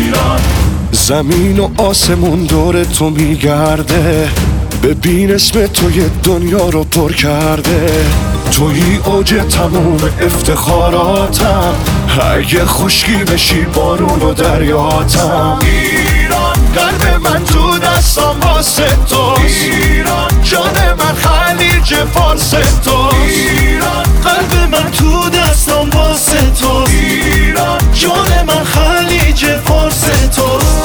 زمین و آسمون دور تو میگرده، ببین اسم تو یه دنیا رو پر کرده. توی اوج تموم افتخاراتم، اگه خشکی بشی بارون و دریاتم. ایران قلب من تو دستم واسه توست، ایران جان من خلیج فارس توست. ایران قلب من تو دستم واسه توست، ایران جان من خلیج فارس توست.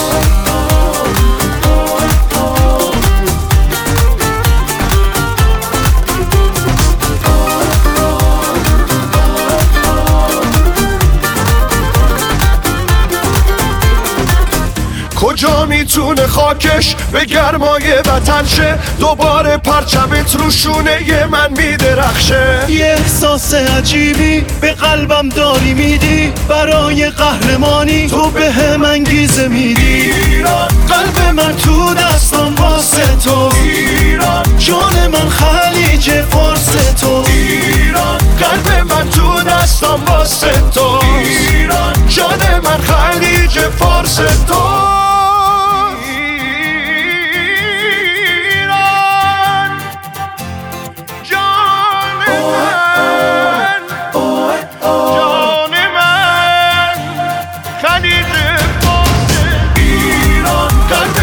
کجا میتونه خاکش به گرمای وطن شه، دوباره پرچمت رو شونه من میدرخشه. یه احساس عجیبی به قلبم داری میدی، برای قهرمانی تو به هم انگیزه میدی. ایران قلب من تو دستم واسه تو، ایران جان من خلیج فارس تو. ایران قلب من تو دستم واسه تو، ایران جان من خلیج فارس تو.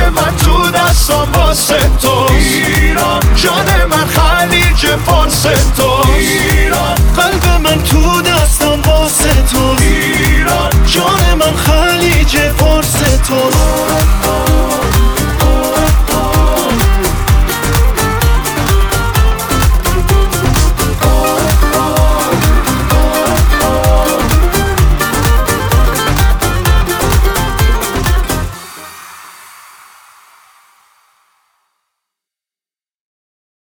واسه توست، ایران جان من خلیج فارس